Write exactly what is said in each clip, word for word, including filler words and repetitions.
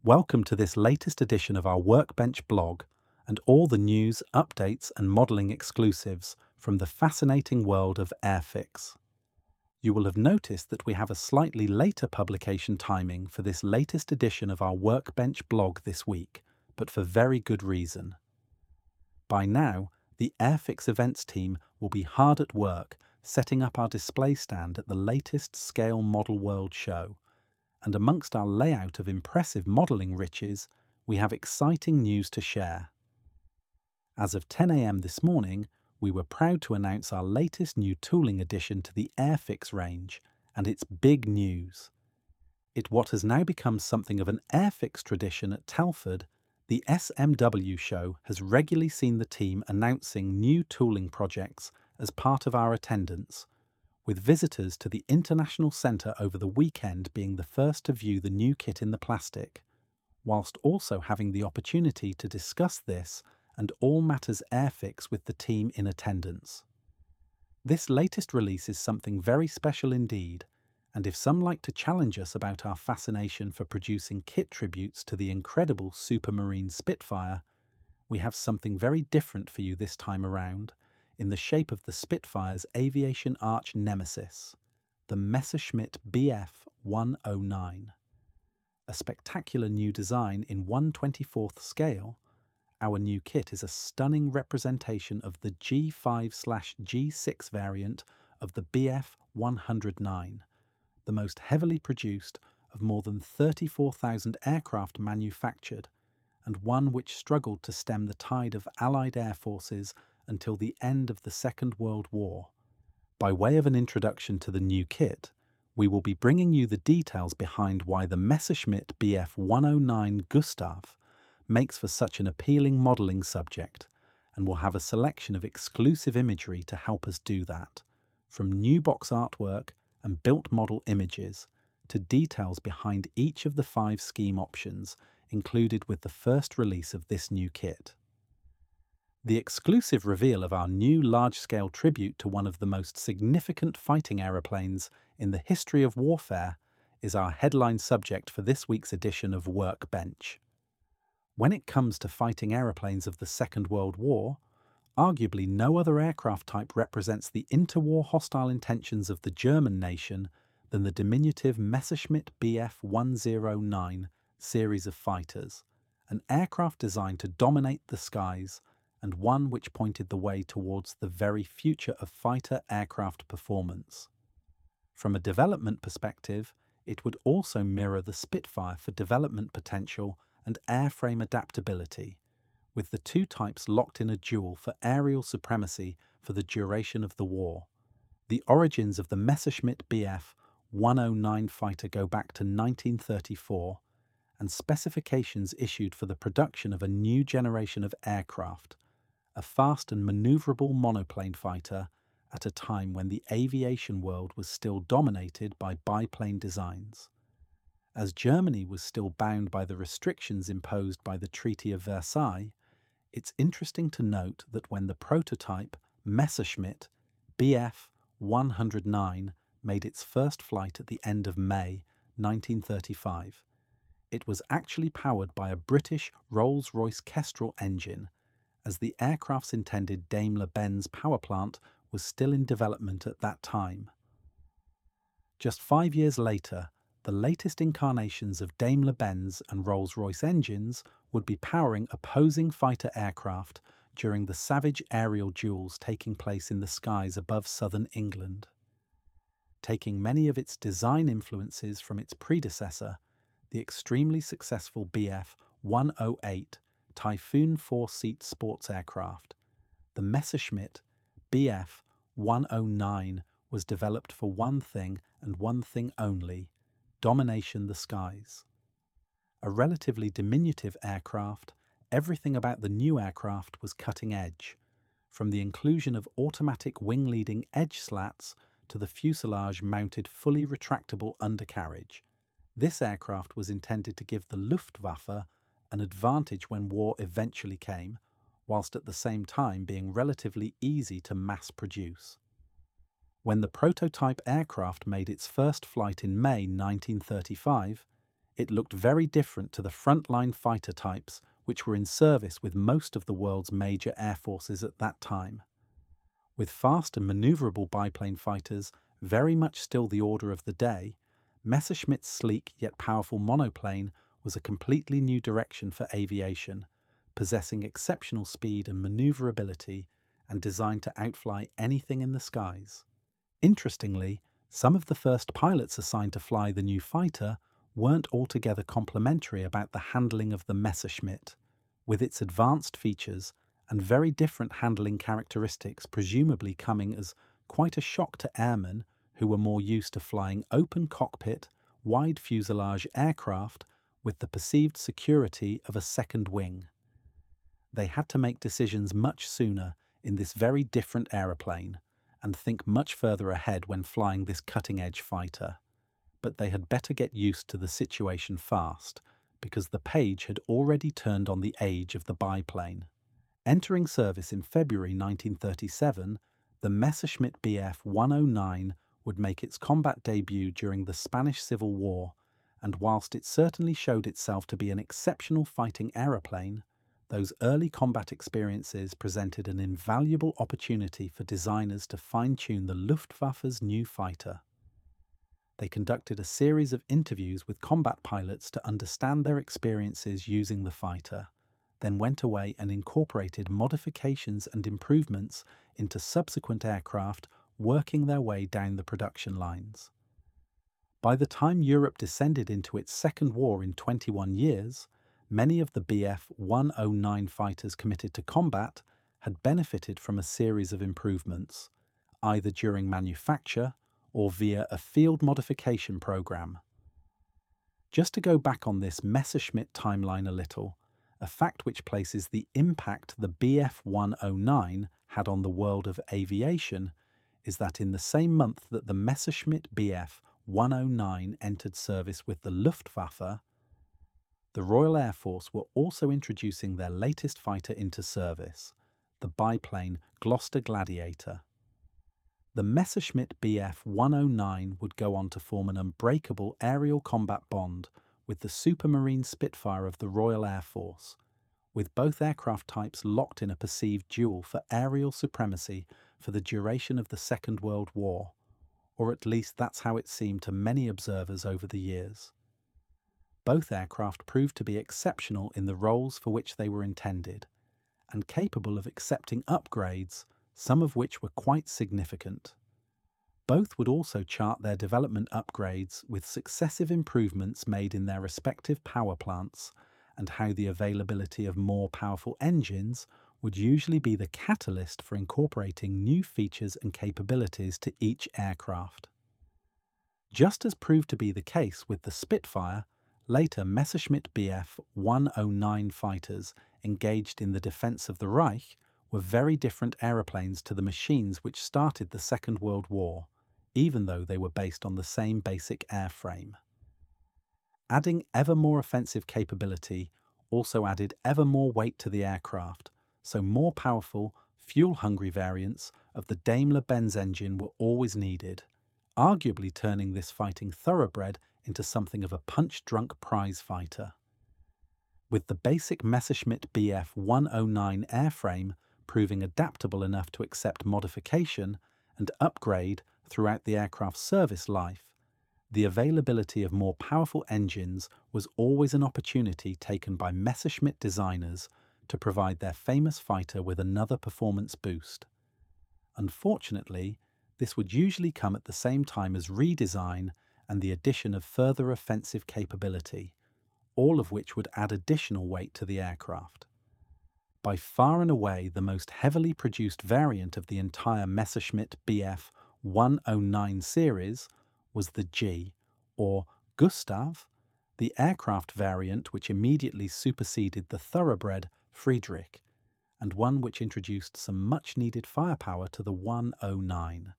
Welcome to this latest edition of our Workbench blog and all the news, updates and modelling exclusives from the fascinating world of Airfix. You will have noticed that we have a slightly later publication timing for this latest edition of our Workbench blog this week, but for very good reason. By now, the Airfix events team will be hard at work setting up our display stand at the latest Scale Model World show, and amongst our layout of impressive modelling riches, we have exciting news to share. As of ten a m this morning, we were proud to announce our latest new tooling addition to the Airfix range, and it's big news. It what has now become something of an Airfix tradition at Telford, the S M W show has regularly seen the team announcing new tooling projects as part of our attendance, with visitors to the International Centre over the weekend being the first to view the new kit in the plastic, whilst also having the opportunity to discuss this and all matters Airfix with the team in attendance. This latest release is something very special indeed, and if some like to challenge us about our fascination for producing kit tributes to the incredible Supermarine Spitfire, we have something very different for you this time around, in the shape of the Spitfire's aviation arch nemesis, the Messerschmitt B F one oh nine. A spectacular new design in one twenty-fourth scale, our new kit is a stunning representation of the G five G six variant of the B F one oh nine, the most heavily produced of more than thirty-four thousand aircraft manufactured, and one which struggled to stem the tide of Allied air forces until the end of the Second World War. By way of an introduction to the new kit, we will be bringing you the details behind why the Messerschmitt B F one oh nine Gustav makes for such an appealing modelling subject, and will have a selection of exclusive imagery to help us do that, from new box artwork and built model images to details behind each of the five scheme options included with the first release of this new kit. The exclusive reveal of our new large-scale tribute to one of the most significant fighting aeroplanes in the history of warfare is our headline subject for this week's edition of Workbench. When it comes to fighting aeroplanes of the Second World War, arguably no other aircraft type represents the interwar hostile intentions of the German nation than the diminutive Messerschmitt B F one oh nine series of fighters, an aircraft designed to dominate the skies and one which pointed the way towards the very future of fighter aircraft performance. From a development perspective, it would also mirror the Spitfire for development potential and airframe adaptability, with the two types locked in a duel for aerial supremacy for the duration of the war. The origins of the Messerschmitt B F one oh nine fighter go back to nineteen thirty-four, and specifications issued for the production of a new generation of aircraft, a fast and manoeuvrable monoplane fighter at a time when the aviation world was still dominated by biplane designs. As Germany was still bound by the restrictions imposed by the Treaty of Versailles, it's interesting to note that when the prototype Messerschmitt B F one oh nine made its first flight at the end of May nineteen thirty-five, it was actually powered by a British Rolls-Royce Kestrel engine, as the aircraft's intended Daimler-Benz power plant was still in development at that time. Just five years later, the latest incarnations of Daimler-Benz and Rolls-Royce engines would be powering opposing fighter aircraft during the savage aerial duels taking place in the skies above southern England. Taking many of its design influences from its predecessor, the extremely successful B F one oh eight Typhoon four-seat sports aircraft, the Messerschmitt B F one oh nine was developed for one thing and one thing only: domination the skies. A relatively diminutive aircraft, everything about the new aircraft was cutting edge, from the inclusion of automatic wing-leading edge slats to the fuselage-mounted fully retractable undercarriage. This aircraft was intended to give the Luftwaffe an advantage when war eventually came, whilst at the same time being relatively easy to mass produce. When the prototype aircraft made its first flight in May nineteen thirty-five, it looked very different to the frontline fighter types which were in service with most of the world's major air forces at that time. With fast and maneuverable biplane fighters very much still the order of the day, Messerschmitt's sleek yet powerful monoplane was a completely new direction for aviation, possessing exceptional speed and maneuverability and designed to outfly anything in the skies. Interestingly, some of the first pilots assigned to fly the new fighter weren't altogether complimentary about the handling of the Messerschmitt, with its advanced features and very different handling characteristics presumably coming as quite a shock to airmen who were more used to flying open cockpit, wide fuselage aircraft with the perceived security of a second wing. They had to make decisions much sooner in this very different aeroplane and think much further ahead when flying this cutting-edge fighter. But they had better get used to the situation fast, because the page had already turned on the age of the biplane. Entering service in February nineteen thirty-seven, the Messerschmitt B F one oh nine would make its combat debut during the Spanish Civil War, and whilst it certainly showed itself to be an exceptional fighting aeroplane, those early combat experiences presented an invaluable opportunity for designers to fine-tune the Luftwaffe's new fighter. They conducted a series of interviews with combat pilots to understand their experiences using the fighter, then went away and incorporated modifications and improvements into subsequent aircraft working their way down the production lines. By the time Europe descended into its second war in twenty-one years, many of the B F one oh nine fighters committed to combat had benefited from a series of improvements, either during manufacture or via a field modification program. Just to go back on this Messerschmitt timeline a little, a fact which places the impact the B F one oh nine had on the world of aviation is that in the same month that the Messerschmitt B F one oh nine entered service with the Luftwaffe, the Royal Air Force were also introducing their latest fighter into service, the biplane Gloster Gladiator. The Messerschmitt B F one oh nine would go on to form an unbreakable aerial combat bond with the Supermarine Spitfire of the Royal Air Force, with both aircraft types locked in a perceived duel for aerial supremacy for the duration of the Second World War, or at least that's how it seemed to many observers over the years. Both aircraft proved to be exceptional in the roles for which they were intended, and capable of accepting upgrades, some of which were quite significant. Both would also chart their development upgrades with successive improvements made in their respective power plants, and how the availability of more powerful engines would usually be the catalyst for incorporating new features and capabilities to each aircraft. Just as proved to be the case with the Spitfire, later Messerschmitt B F one oh nine fighters engaged in the defence of the Reich were very different aeroplanes to the machines which started the Second World War, even though they were based on the same basic airframe. Adding ever more offensive capability also added ever more weight to the aircraft, so more powerful, fuel-hungry variants of the Daimler-Benz engine were always needed, arguably turning this fighting thoroughbred into something of a punch-drunk prize fighter. With the basic Messerschmitt B F one oh nine airframe proving adaptable enough to accept modification and upgrade throughout the aircraft's service life, the availability of more powerful engines was always an opportunity taken by Messerschmitt designers to provide their famous fighter with another performance boost. Unfortunately, this would usually come at the same time as redesign and the addition of further offensive capability, all of which would add additional weight to the aircraft. By far and away the most heavily produced variant of the entire Messerschmitt B F one oh nine series was the G, or Gustav, the aircraft variant which immediately superseded the thoroughbred Friedrich, and one which introduced some much-needed firepower to the one oh nine.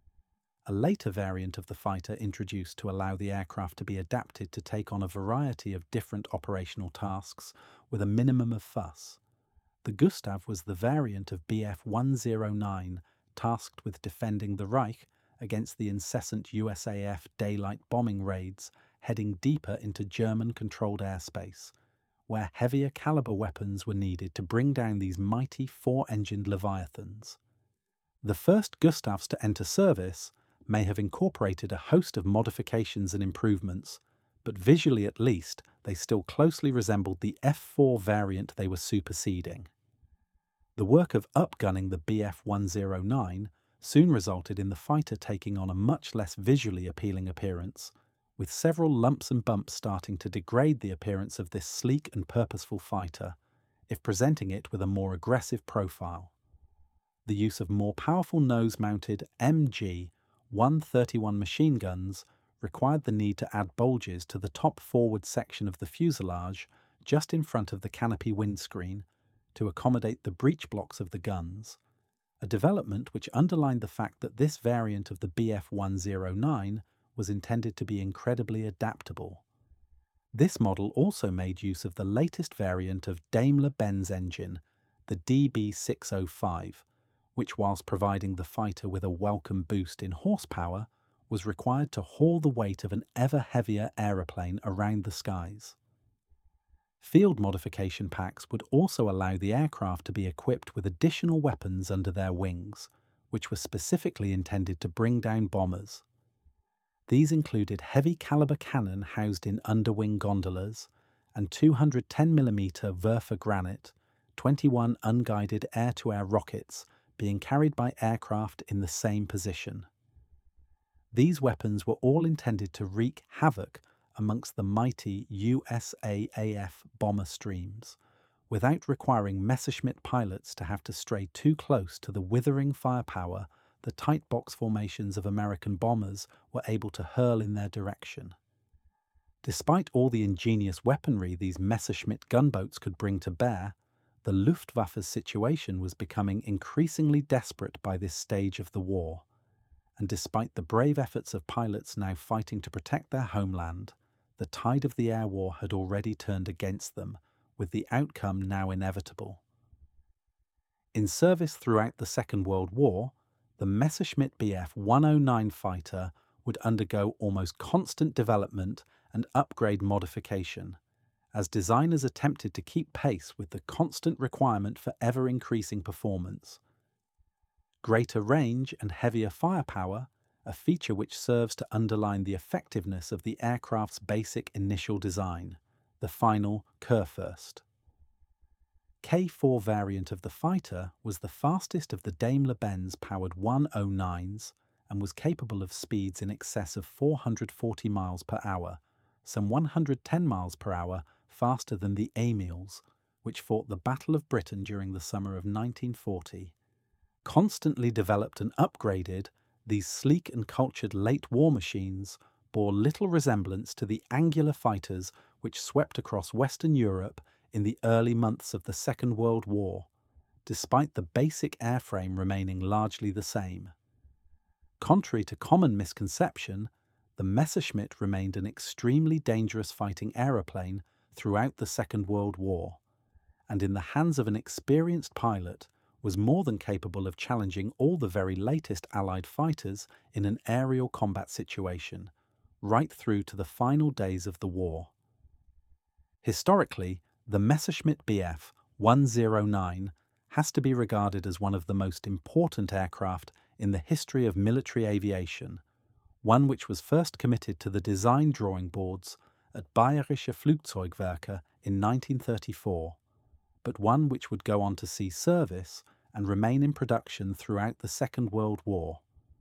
A later variant of the fighter introduced to allow the aircraft to be adapted to take on a variety of different operational tasks with a minimum of fuss. The Gustav was the variant of B F one oh nine tasked with defending the Reich against the incessant U S A F daylight bombing raids heading deeper into German-controlled airspace, where heavier caliber weapons were needed to bring down these mighty four-engined Leviathans. The first Gustavs to enter service may have incorporated a host of modifications and improvements, but visually at least, they still closely resembled the F four variant they were superseding. The work of upgunning the B F one oh nine soon resulted in the fighter taking on a much less visually appealing appearance, with several lumps and bumps starting to degrade the appearance of this sleek and purposeful fighter, if presenting it with a more aggressive profile. The use of more powerful nose-mounted M G one thirty-one machine guns required the need to add bulges to the top forward section of the fuselage just in front of the canopy windscreen to accommodate the breech blocks of the guns, a development which underlined the fact that this variant of the B F one oh nine was intended to be incredibly adaptable. This model also made use of the latest variant of Daimler-Benz engine, the D B six oh five, which, whilst providing the fighter with a welcome boost in horsepower, was required to haul the weight of an ever heavier aeroplane around the skies. Field modification packs would also allow the aircraft to be equipped with additional weapons under their wings, which were specifically intended to bring down bombers. These included heavy caliber cannon housed in underwing gondolas and two hundred ten millimeter Werfer Granit, twenty-one unguided air-to-air rockets being carried by aircraft in the same position. These weapons were all intended to wreak havoc amongst the mighty U S A A F bomber streams, without requiring Messerschmitt pilots to have to stray too close to the withering firepower the tight box formations of American bombers were able to hurl in their direction. Despite all the ingenious weaponry these Messerschmitt gunboats could bring to bear, the Luftwaffe's situation was becoming increasingly desperate by this stage of the war, and despite the brave efforts of pilots now fighting to protect their homeland, the tide of the air war had already turned against them, with the outcome now inevitable. In service throughout the Second World War, the Messerschmitt B F one oh nine fighter would undergo almost constant development and upgrade modification, as designers attempted to keep pace with the constant requirement for ever-increasing performance. Greater range and heavier firepower, a feature which serves to underline the effectiveness of the aircraft's basic initial design, the final Kurfürst. K four variant of the fighter was the fastest of the Daimler-Benz powered one oh nines and was capable of speeds in excess of four hundred forty miles per hour, some one hundred ten miles per hour faster than the Emils, which fought the Battle of Britain during the summer of nineteen forty. Constantly developed and upgraded, these sleek and cultured late war machines bore little resemblance to the angular fighters which swept across Western Europe in the early months of the Second World War, despite the basic airframe remaining largely the same. Contrary to common misconception, the Messerschmitt remained an extremely dangerous fighting aeroplane throughout the Second World War, and in the hands of an experienced pilot was more than capable of challenging all the very latest Allied fighters in an aerial combat situation, right through to the final days of the war. Historically, the Messerschmitt B F one oh nine has to be regarded as one of the most important aircraft in the history of military aviation, one which was first committed to the design drawing boards at Bayerische Flugzeugwerke in nineteen thirty-four, but one which would go on to see service and remain in production throughout the Second World War.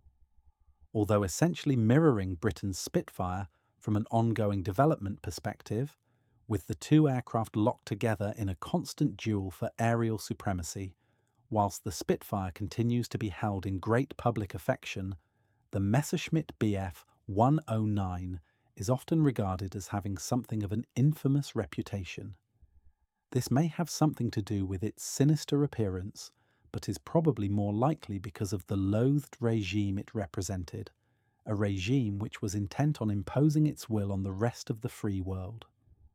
Although essentially mirroring Britain's Spitfire from an ongoing development perspective, with the two aircraft locked together in a constant duel for aerial supremacy, whilst the Spitfire continues to be held in great public affection, the Messerschmitt B F one oh nine is often regarded as having something of an infamous reputation. This may have something to do with its sinister appearance, but is probably more likely because of the loathed regime it represented, a regime which was intent on imposing its will on the rest of the free world.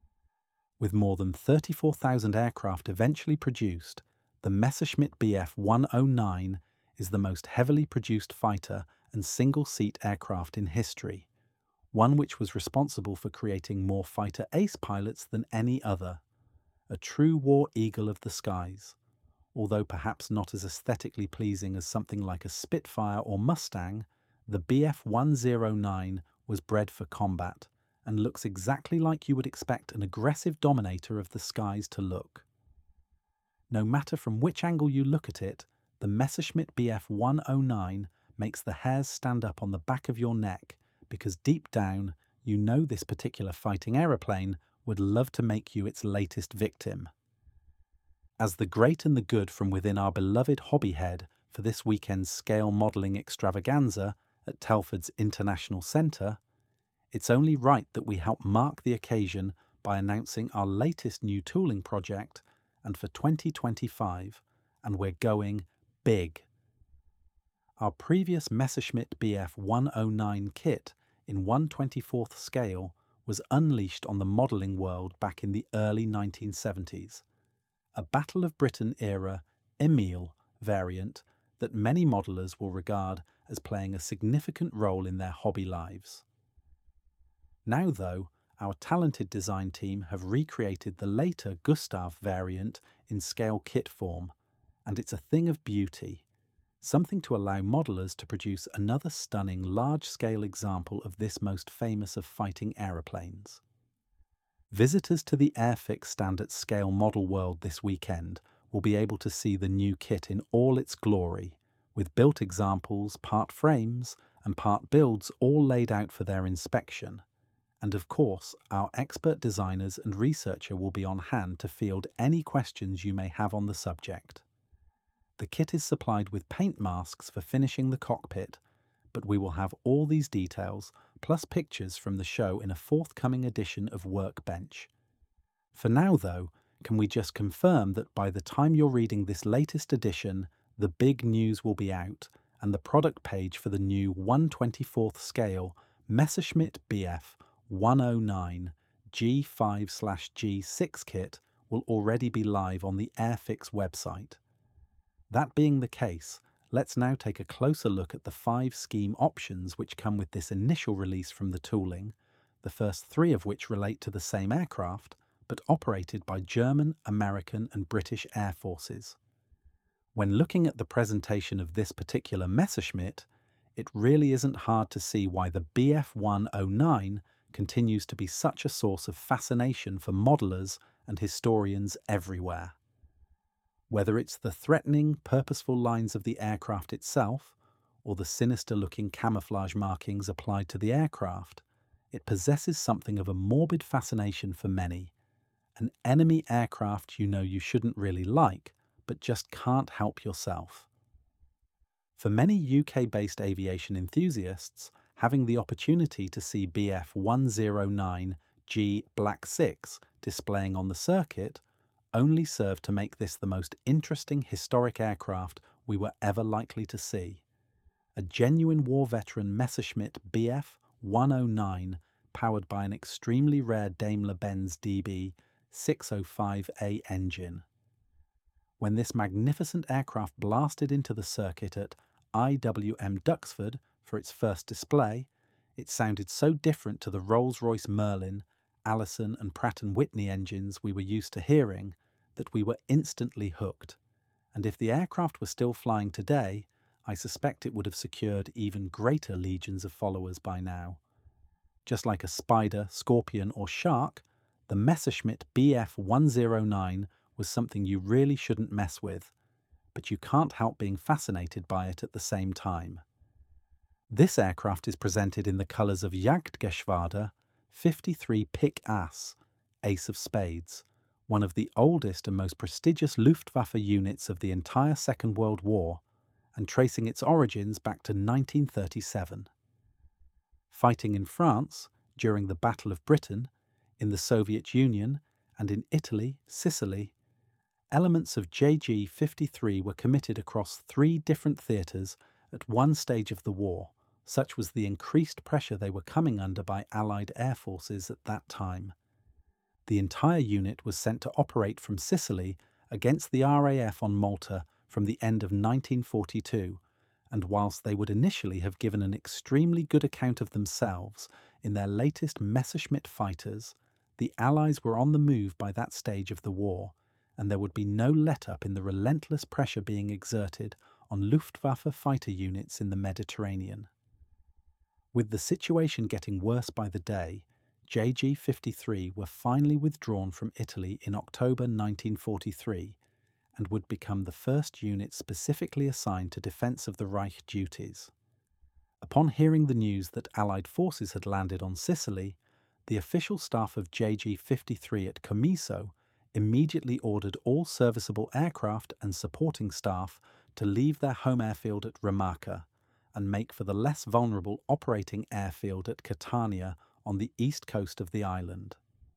With more than thirty-four thousand aircraft eventually produced, the Messerschmitt B F one oh nine is the most heavily produced fighter and single-seat aircraft in history, one which was responsible for creating more fighter ace pilots than any other, a true war eagle of the skies, although perhaps not as aesthetically pleasing as something like a Spitfire or Mustang. The B F one oh nine was bred for combat and looks exactly like you would expect an aggressive dominator of the skies to look. No matter from which angle you look at it, the Messerschmitt B F one oh nine makes the hairs stand up on the back of your neck, because deep down you know this particular fighting aeroplane would love to make you its latest victim. As the great and the good from within our beloved hobby head for this weekend's scale modelling extravaganza at Telford's International Centre, it's only right that we help mark the occasion by announcing our latest new tooling project, and for twenty twenty-five, and we're going big. Our previous Messerschmitt B F one oh nine kit in one twenty-fourth scale was unleashed on the modelling world back in the early nineteen seventies, a Battle of Britain era Emile variant that many modellers will regard as playing a significant role in their hobby lives. Now though, our talented design team have recreated the later Gustav variant in scale kit form, and it's a thing of beauty, something to allow modellers to produce another stunning large-scale example of this most famous of fighting aeroplanes. Visitors to the Airfix stand at Scale Model World this weekend will be able to see the new kit in all its glory, with built examples, part frames, and part builds all laid out for their inspection. And of course, our expert designers and researcher will be on hand to field any questions you may have on the subject. The kit is supplied with paint masks for finishing the cockpit, but we will have all these details, plus pictures from the show in a forthcoming edition of Workbench. For now though, can we just confirm that by the time you're reading this latest edition, the big news will be out, and the product page for the new one twenty-fourth scale Messerschmitt B F one oh nine G five G six kit will already be live on the Airfix website. That being the case, let's now take a closer look at the five scheme options which come with this initial release from the tooling, the first three of which relate to the same aircraft, but operated by German, American and British Air Forces. When looking at the presentation of this particular Messerschmitt, it really isn't hard to see why the B F one oh nine continues to be such a source of fascination for modellers and historians everywhere. Whether it's the threatening, purposeful lines of the aircraft itself, or the sinister-looking camouflage markings applied to the aircraft, it possesses something of a morbid fascination for many, an enemy aircraft you know you shouldn't really like, but just can't help yourself. For many U K-based aviation enthusiasts, having the opportunity to see B F one oh nine G Black six displaying on the circuit only served to make this the most interesting historic aircraft we were ever likely to see. A genuine war veteran Messerschmitt B F one oh nine powered by an extremely rare Daimler-Benz D B six oh five A engine. When this magnificent aircraft blasted into the circuit at I W M Duxford for its first display, it sounded so different to the Rolls-Royce Merlin, Allison and Pratt and Whitney engines we were used to hearing that we were instantly hooked, and if the aircraft were still flying today, I suspect it would have secured even greater legions of followers by now. Just like a Spider, Scorpion or Shark, the Messerschmitt B F one oh nine was something you really shouldn't mess with, but you can't help being fascinated by it at the same time. This aircraft is presented in the colours of Jagdgeschwader fifty-three Pick Ass, Ace of Spades, one of the oldest and most prestigious Luftwaffe units of the entire Second World War, and tracing its origins back to nineteen thirty-seven. Fighting in France, during the Battle of Britain, in the Soviet Union, and in Italy, Sicily, elements of J G fifty-three were committed across three different theatres at one stage of the war. Such was the increased pressure they were coming under by Allied air forces at that time. The entire unit was sent to operate from Sicily against the R A F on Malta from the end of nineteen forty-two, and whilst they would initially have given an extremely good account of themselves in their latest Messerschmitt fighters, the Allies were on the move by that stage of the war, and there would be no let-up in the relentless pressure being exerted on Luftwaffe fighter units in the Mediterranean. With the situation getting worse by the day, J G fifty-three were finally withdrawn from Italy in October nineteen forty-three and would become the first unit specifically assigned to defence of the Reich duties. Upon hearing the news that Allied forces had landed on Sicily, the official staff of J G fifty-three at Comiso immediately ordered all serviceable aircraft and supporting staff to leave their home airfield at Remacha and make for the less vulnerable operating airfield at Catania on the east coast of the island.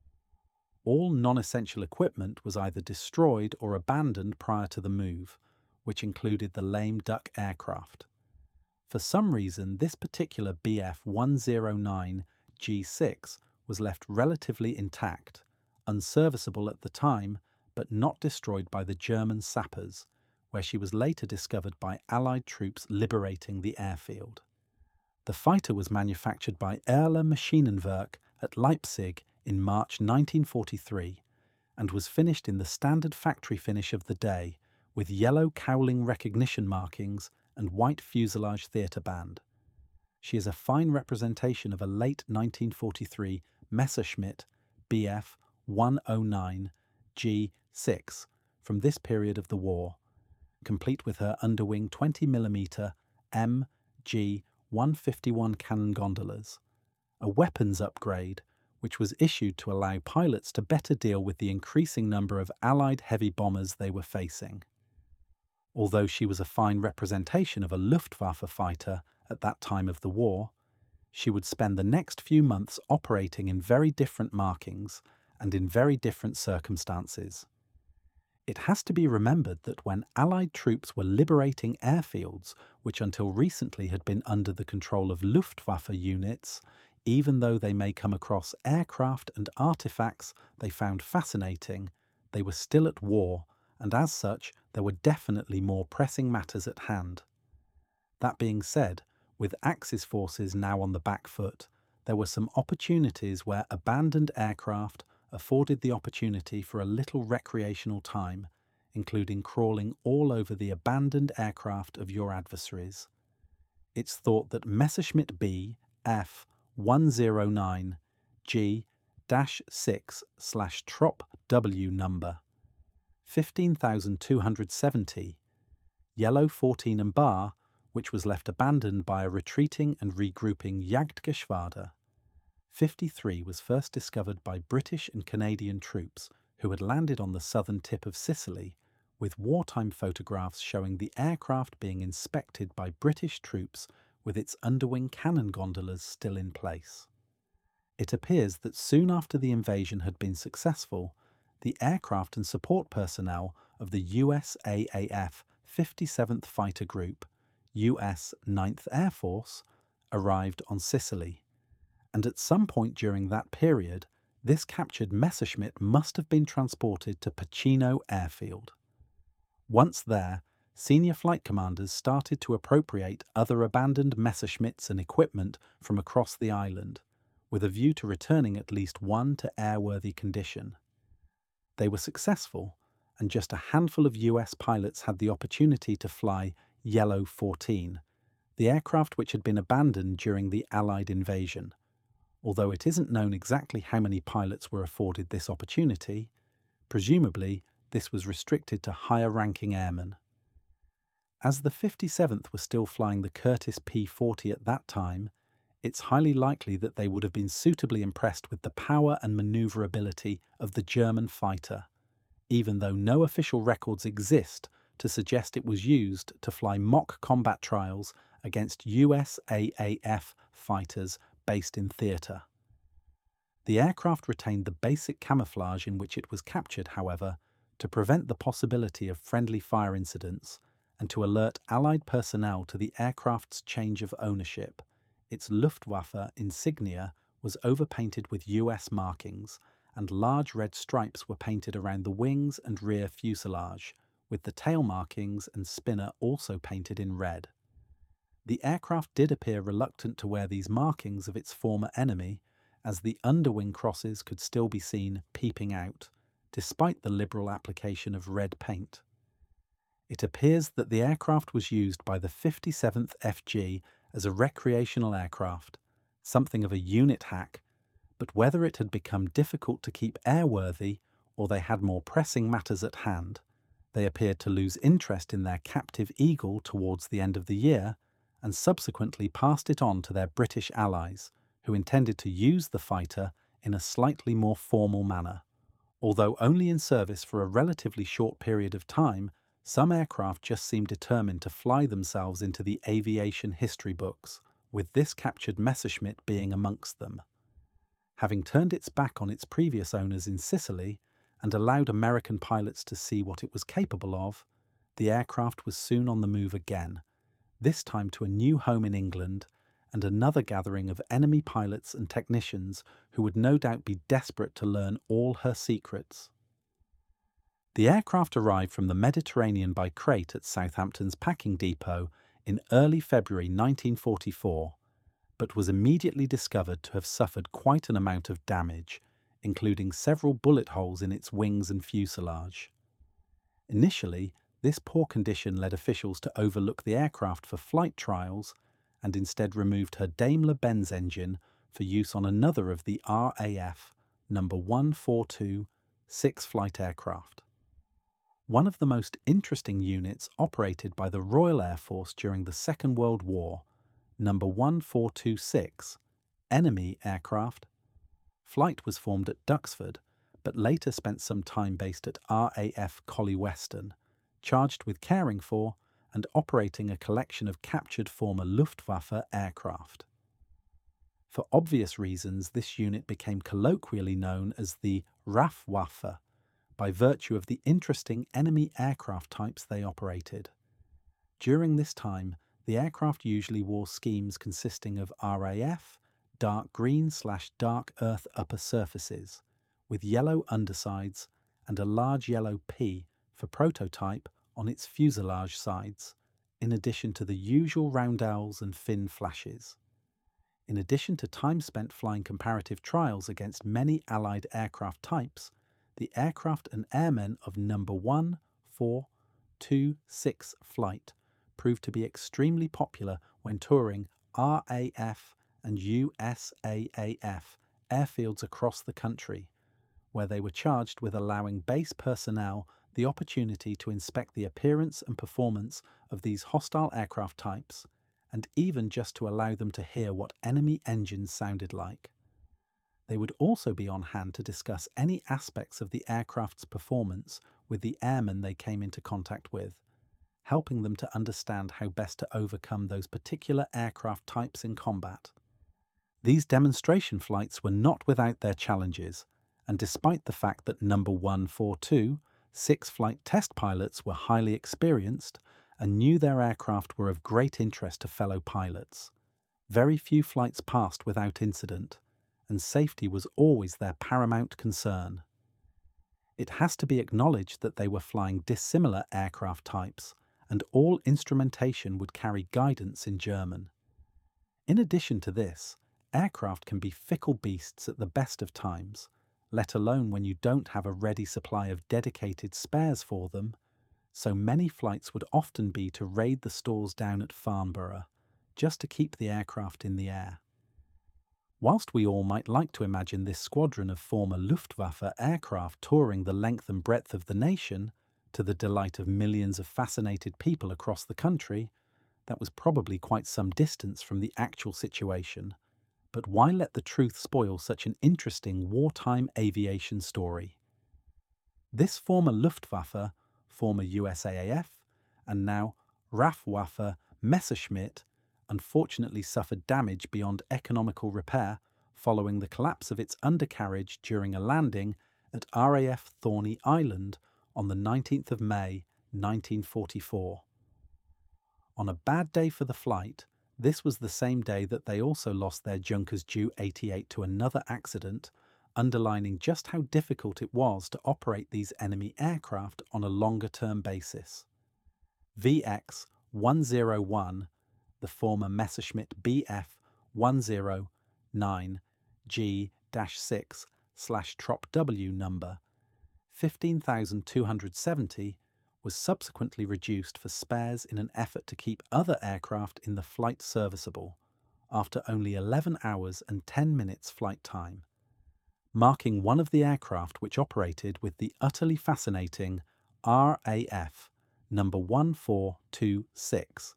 All non-essential equipment was either destroyed or abandoned prior to the move, which included the lame duck aircraft. For some reason, this particular B F one oh nine G six was left relatively intact, unserviceable at the time, but not destroyed by the German sappers, where she was later discovered by Allied troops liberating the airfield. The fighter was manufactured by Erler Maschinenwerk at Leipzig in March nineteen forty-three and was finished in the standard factory finish of the day with yellow cowling recognition markings and white fuselage theatre band. She is a fine representation of a late nineteen forty-three Messerschmitt B F one oh nine G six from this period of the war, complete with her underwing twenty millimeter M G one fifty-one cannon gondolas, a weapons upgrade which was issued to allow pilots to better deal with the increasing number of Allied heavy bombers they were facing. Although she was a fine representation of a Luftwaffe fighter at that time of the war, she would spend the next few months operating in very different markings and in very different circumstances. It has to be remembered that when Allied troops were liberating airfields, which until recently had been under the control of Luftwaffe units, even though they may come across aircraft and artifacts they found fascinating, they were still at war, and as such there were definitely more pressing matters at hand. That being said, with Axis forces now on the back foot, there were some opportunities where abandoned aircraft afforded the opportunity for a little recreational time, including crawling all over the abandoned aircraft of your adversaries. It's thought that Messerschmitt B F one oh nine G six Trop W number fifteen thousand two hundred seventy, Yellow fourteen and Bar, which was left abandoned by a retreating and regrouping Jagdgeschwader. fifty-three was first discovered by British and Canadian troops who had landed on the southern tip of Sicily, with wartime photographs showing the aircraft being inspected by British troops with its underwing cannon gondolas still in place. It appears that soon after the invasion had been successful, the aircraft and support personnel of the U S A A F fifty-seventh Fighter Group, U S ninth Air Force, arrived on Sicily, and at some point during that period, this captured Messerschmitt must have been transported to Pachino Airfield. Once there, senior flight commanders started to appropriate other abandoned Messerschmitts and equipment from across the island, with a view to returning at least one to airworthy condition. They were successful, and just a handful of U S pilots had the opportunity to fly Yellow fourteen, the aircraft which had been abandoned during the Allied invasion. Although it isn't known exactly how many pilots were afforded this opportunity, presumably this was restricted to higher-ranking airmen. As the fifty-seventh were still flying the Curtiss P forty at that time, it's highly likely that they would have been suitably impressed with the power and manoeuvrability of the German fighter, even though no official records exist to suggest it was used to fly mock combat trials against U S A A F fighters based in theatre. The aircraft retained the basic camouflage in which it was captured, however, to prevent the possibility of friendly fire incidents and to alert Allied personnel to the aircraft's change of ownership. Its Luftwaffe insignia was overpainted with U S markings, and large red stripes were painted around the wings and rear fuselage, with the tail markings and spinner also painted in red. The aircraft did appear reluctant to wear these markings of its former enemy, as the underwing crosses could still be seen peeping out, despite the liberal application of red paint. It appears that the aircraft was used by the fifty-seventh F G as a recreational aircraft, something of a unit hack, but whether it had become difficult to keep airworthy or they had more pressing matters at hand, they appeared to lose interest in their captive Eagle towards the end of the year and subsequently passed it on to their British allies, who intended to use the fighter in a slightly more formal manner. Although only in service for a relatively short period of time, some aircraft just seemed determined to fly themselves into the aviation history books, with this captured Messerschmitt being amongst them. Having turned its back on its previous owners in Sicily and allowed American pilots to see what it was capable of, the aircraft was soon on the move again, this time to a new home in England and another gathering of enemy pilots and technicians who would no doubt be desperate to learn all her secrets. The aircraft arrived from the Mediterranean by crate at Southampton's packing depot in early February nineteen forty-four, but was immediately discovered to have suffered quite an amount of damage, including several bullet holes in its wings and fuselage. Initially, this poor condition led officials to overlook the aircraft for flight trials and instead removed her Daimler-Benz engine for use on another of the R A F number one forty-two six-flight aircraft. One of the most interesting units operated by the Royal Air Force during the Second World War, number one four two six, enemy aircraft. Flight was formed at Duxford, but later spent some time based at R A F Collie Weston, charged with caring for and operating a collection of captured former Luftwaffe aircraft. For obvious reasons, this unit became colloquially known as the R A F Waffe, by virtue of the interesting enemy aircraft types they operated. During this time, the aircraft usually wore schemes consisting of R A F, dark green slash dark earth upper surfaces, with yellow undersides and a large yellow P for prototype on its fuselage sides, in addition to the usual roundels and fin flashes. In addition to time spent flying comparative trials against many Allied aircraft types, the aircraft and airmen of number one four two six flight proved to be extremely popular when touring R A F and U S A A F airfields across the country, where they were charged with allowing base personnel the opportunity to inspect the appearance and performance of these hostile aircraft types, and even just to allow them to hear what enemy engines sounded like. They would also be on hand to discuss any aspects of the aircraft's performance with the airmen they came into contact with, helping them to understand how best to overcome those particular aircraft types in combat. These demonstration flights were not without their challenges, and despite the fact that number one forty-two six-flight test pilots were highly experienced and knew their aircraft were of great interest to fellow pilots, very few flights passed without incident, and safety was always their paramount concern. It has to be acknowledged that they were flying dissimilar aircraft types, and all instrumentation would carry guidance in German. In addition to this, aircraft can be fickle beasts at the best of times, let alone when you don't have a ready supply of dedicated spares for them, so many flights would often be to raid the stores down at Farnborough, just to keep the aircraft in the air. Whilst we all might like to imagine this squadron of former Luftwaffe aircraft touring the length and breadth of the nation, to the delight of millions of fascinated people across the country, that was probably quite some distance from the actual situation. But why let the truth spoil such an interesting wartime aviation story? This former Luftwaffe, former U S A A F, and now R A F Waffe Messerschmitt unfortunately suffered damage beyond economical repair following the collapse of its undercarriage during a landing at R A F Thorney Island on the nineteenth of May nineteen forty-four. On a bad day for the flight, this was the same day that they also lost their Junkers Ju eighty-eight to another accident, underlining just how difficult it was to operate these enemy aircraft on a longer-term basis. V X one oh one the former Messerschmitt B F one zero nine G six Trop W number, fifteen thousand two hundred seventy was subsequently reduced for spares in an effort to keep other aircraft in the flight serviceable, after only eleven hours and ten minutes flight time, marking one of the aircraft which operated with the utterly fascinating R A F number one four two six,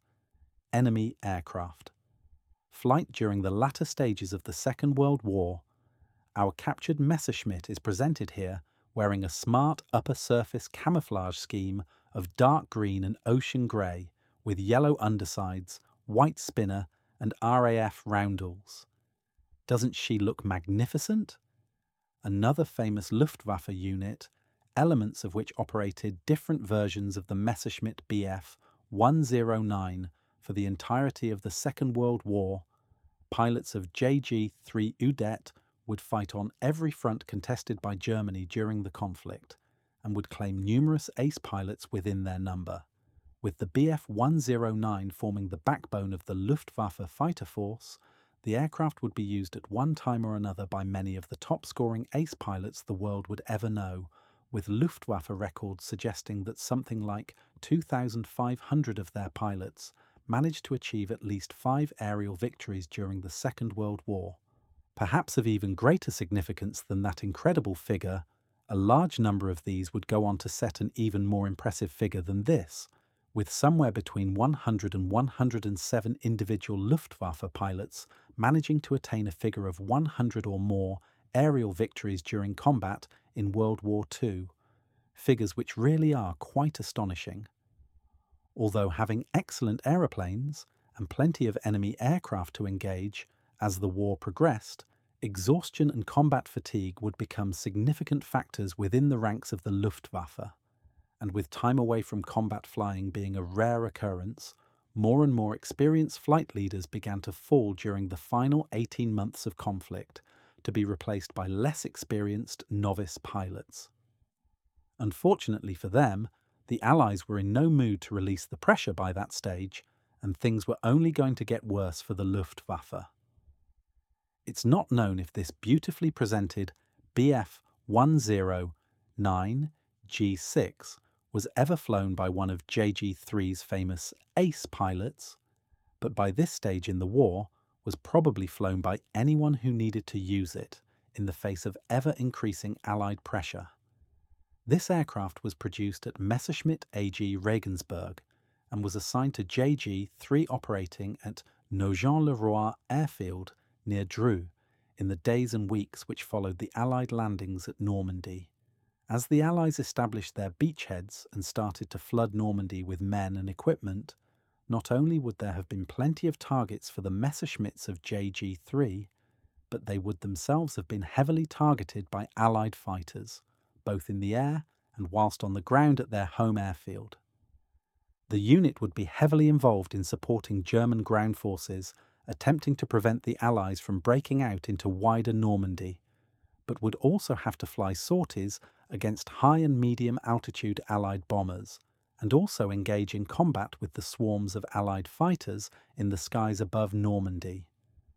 enemy aircraft. Flight during the latter stages of the Second World War. Our captured Messerschmitt is presented here wearing a smart upper surface camouflage scheme of dark green and ocean grey with yellow undersides, white spinner and R A F roundels. Doesn't she look magnificent? Another famous Luftwaffe unit, elements of which operated different versions of the Messerschmitt B F one zero nine for the entirety of the Second World War. Pilots of J G three Udet would fight on every front contested by Germany during the conflict, and would claim numerous ace pilots within their number, with the B F one zero nine forming the backbone of the Luftwaffe fighter force. The aircraft would be used at one time or another by many of the top-scoring ace pilots the world would ever know, with Luftwaffe records suggesting that something like two thousand five hundred of their pilots managed to achieve at least five aerial victories during the Second World War. Perhaps of even greater significance than that incredible figure, a large number of these would go on to set an even more impressive figure than this, with somewhere between one hundred and one hundred seven individual Luftwaffe pilots managing to attain a figure of one hundred or more aerial victories during combat in World War Two, figures which really are quite astonishing. Although having excellent aeroplanes and plenty of enemy aircraft to engage, as the war progressed, exhaustion and combat fatigue would become significant factors within the ranks of the Luftwaffe, and with time away from combat flying being a rare occurrence, more and more experienced flight leaders began to fall during the final eighteen months of conflict, to be replaced by less experienced novice pilots. Unfortunately for them, the Allies were in no mood to release the pressure by that stage, and things were only going to get worse for the Luftwaffe. It's not known if this beautifully presented B F one zero nine G six was ever flown by one of J G three's famous ace pilots, but by this stage in the war was probably flown by anyone who needed to use it in the face of ever-increasing Allied pressure. This aircraft was produced at Messerschmitt A G Regensburg and was assigned to J G three operating at Nogent-le-Roi airfield near Dreux in the days and weeks which followed the Allied landings at Normandy. As the Allies established their beachheads and started to flood Normandy with men and equipment, not only would there have been plenty of targets for the Messerschmitts of J G three, but they would themselves have been heavily targeted by Allied fighters, both in the air and whilst on the ground at their home airfield. The unit would be heavily involved in supporting German ground forces attempting to prevent the Allies from breaking out into wider Normandy, but would also have to fly sorties against high and medium altitude Allied bombers, and also engage in combat with the swarms of Allied fighters in the skies above Normandy.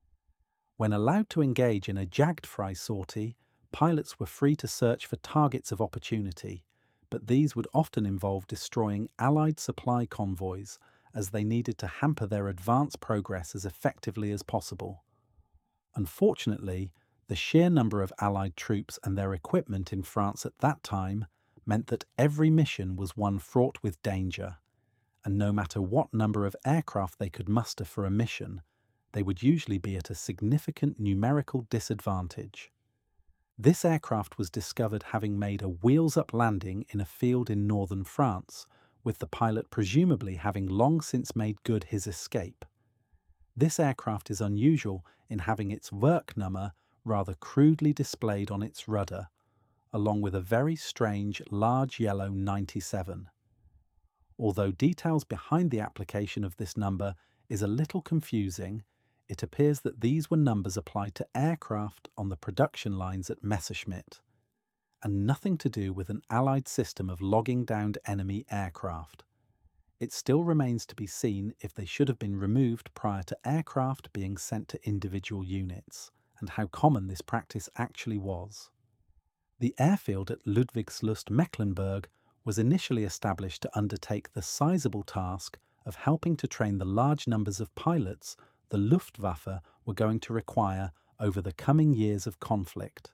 When allowed to engage in a Jagdfrei sortie, pilots were free to search for targets of opportunity, but these would often involve destroying Allied supply convoys as they needed to hamper their advance progress as effectively as possible. Unfortunately, the sheer number of Allied troops and their equipment in France at that time meant that every mission was one fraught with danger, and no matter what number of aircraft they could muster for a mission, they would usually be at a significant numerical disadvantage. This aircraft was discovered having made a wheels-up landing in a field in northern France, with the pilot presumably having long since made good his escape. This aircraft is unusual in having its Werknummer rather crudely displayed on its rudder, along with a very strange large yellow ninety-seven. Although details behind the application of this number is a little confusing, it appears that these were numbers applied to aircraft on the production lines at Messerschmitt, and nothing to do with an Allied system of logging down enemy aircraft. It still remains to be seen if they should have been removed prior to aircraft being sent to individual units, and how common this practice actually was. The airfield at Ludwigslust, Mecklenburg, was initially established to undertake the sizable task of helping to train the large numbers of pilots the Luftwaffe were going to require over the coming years of conflict.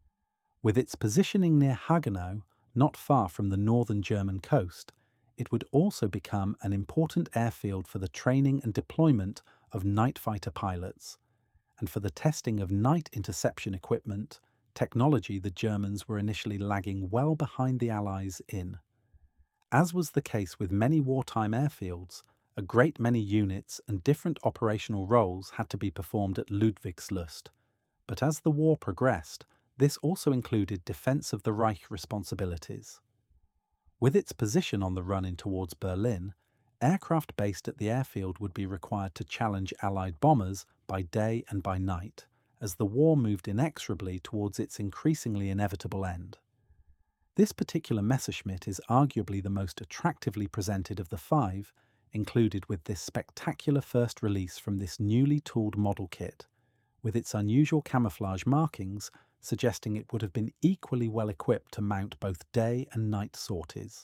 With its positioning near Hagenau, not far from the northern German coast, it would also become an important airfield for the training and deployment of night fighter pilots, and for the testing of night interception equipment, technology the Germans were initially lagging well behind the Allies in. As was the case with many wartime airfields, a great many units and different operational roles had to be performed at Ludwigslust, but as the war progressed, this also included defence of the Reich responsibilities. With its position on the run-in towards Berlin, aircraft based at the airfield would be required to challenge Allied bombers by day and by night, as the war moved inexorably towards its increasingly inevitable end. This particular Messerschmitt is arguably the most attractively presented of the five, included with this spectacular first release from this newly tooled model kit, with its unusual camouflage markings suggesting it would have been equally well equipped to mount both day and night sorties.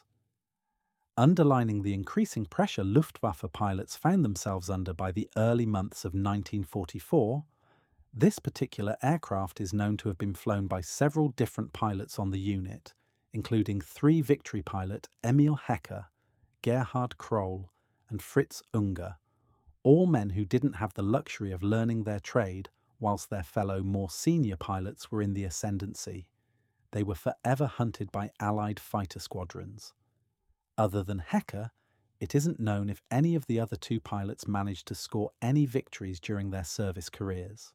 Underlining the increasing pressure Luftwaffe pilots found themselves under by the early months of nineteen forty-four, this particular aircraft is known to have been flown by several different pilots on the unit, including three Victory pilot Emil Hecker, Gerhard Kroll, and Fritz Unger, all men who didn't have the luxury of learning their trade whilst their fellow more senior pilots were in the ascendancy. They were forever hunted by Allied fighter squadrons. Other than Hecker, it isn't known if any of the other two pilots managed to score any victories during their service careers.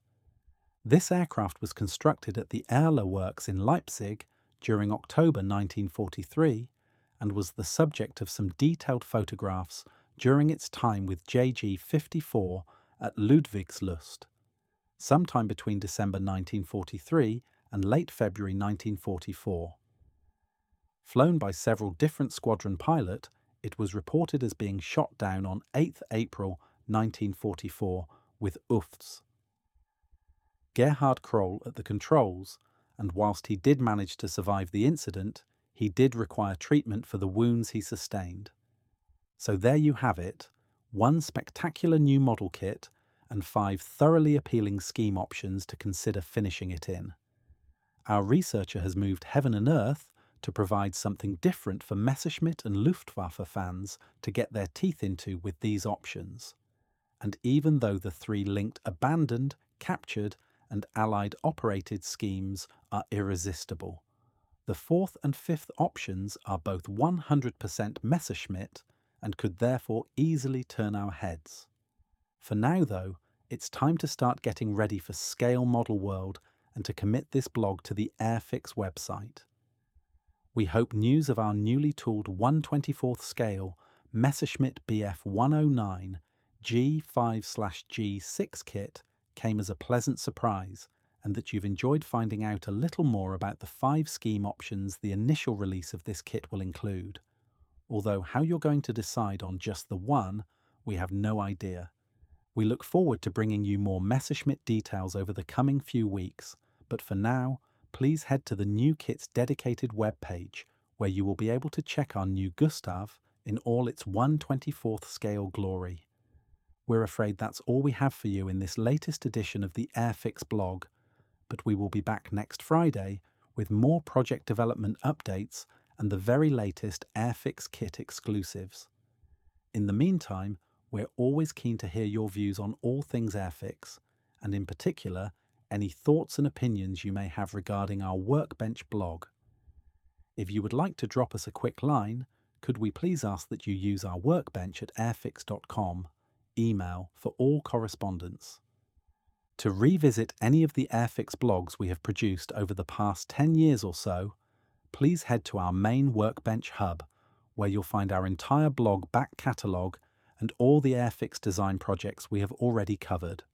This aircraft was constructed at the Erler Works in Leipzig during October nineteen forty-three and was the subject of some detailed photographs during its time with J G fifty-four at Ludwigslust, sometime between December nineteen forty-three and late February nineteen forty-four. Flown by several different squadron pilots, it was reported as being shot down on eighth April nineteen forty-four with U F Vs. Gerhard Kroll at the controls, and whilst he did manage to survive the incident, he did require treatment for the wounds he sustained. So there you have it, one spectacular new model kit and five thoroughly appealing scheme options to consider finishing it in. Our researcher has moved heaven and earth to provide something different for Messerschmitt and Luftwaffe fans to get their teeth into with these options. And even though the three linked abandoned, captured, and Allied operated schemes are irresistible, the fourth and fifth options are both one hundred percent Messerschmitt and could therefore easily turn our heads. For now, though, it's time to start getting ready for Scale Model World and to commit this blog to the Airfix website. We hope news of our newly tooled one twenty-fourth scale Messerschmitt B F one oh nine G five G six kit came as a pleasant surprise, and that you've enjoyed finding out a little more about the five scheme options the initial release of this kit will include. Although how you're going to decide on just the one, we have no idea. We look forward to bringing you more Messerschmitt details over the coming few weeks, but for now, please head to the new kit's dedicated webpage, where you will be able to check our new Gustav in all its one twenty-fourth scale glory. We're afraid that's all we have for you in this latest edition of the Airfix blog, but we will be back next Friday with more project development updates and the very latest Airfix kit exclusives. In the meantime, we're always keen to hear your views on all things Airfix, and in particular, any thoughts and opinions you may have regarding our Workbench blog. If you would like to drop us a quick line, could we please ask that you use our workbench at airfix dot com email for all correspondence. To revisit any of the Airfix blogs we have produced over the past ten years or so, please head to our main Workbench hub, where you'll find our entire blog back catalogue and all the Airfix design projects we have already covered.